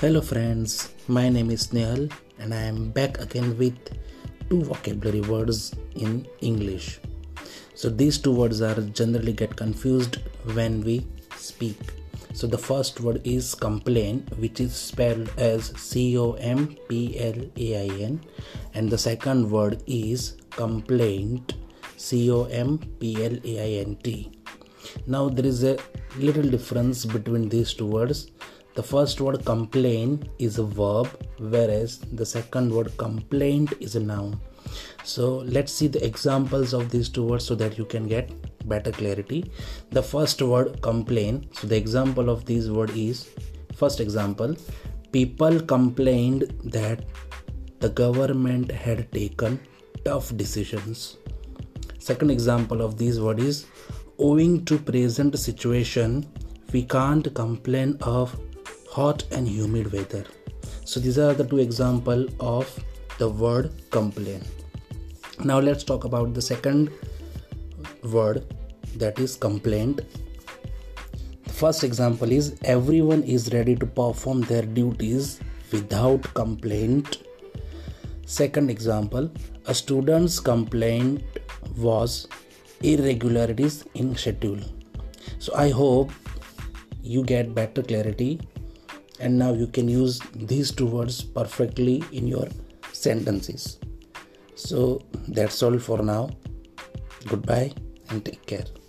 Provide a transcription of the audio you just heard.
Hello friends, my name is Nehal and I am back again with two vocabulary words in English. So these two words are generally get confused when we speak. So the first word is complain, which is spelled as COMPLAIN, and the second word is complaint, COMPLAINT. Now there is a little difference between these two words. The first word complain is a verb, whereas the second word complaint is a noun. So let's see the examples of these two words so that you can get better clarity. The first word complain, so the example of this word is, first example, people complained that the government had taken tough decisions. Second example of this word is, owing to present situation, we can't complain of hot and humid weather. So these are the two examples of the word complain. Now let's talk about the second word, that is complaint. The first example is, everyone is ready to perform their duties without complaint. Second example, a student's complaint was irregularities in schedule. So I hope you get better clarity, and now you can use these two words perfectly in your sentences. So that's all for now. Goodbye and take care.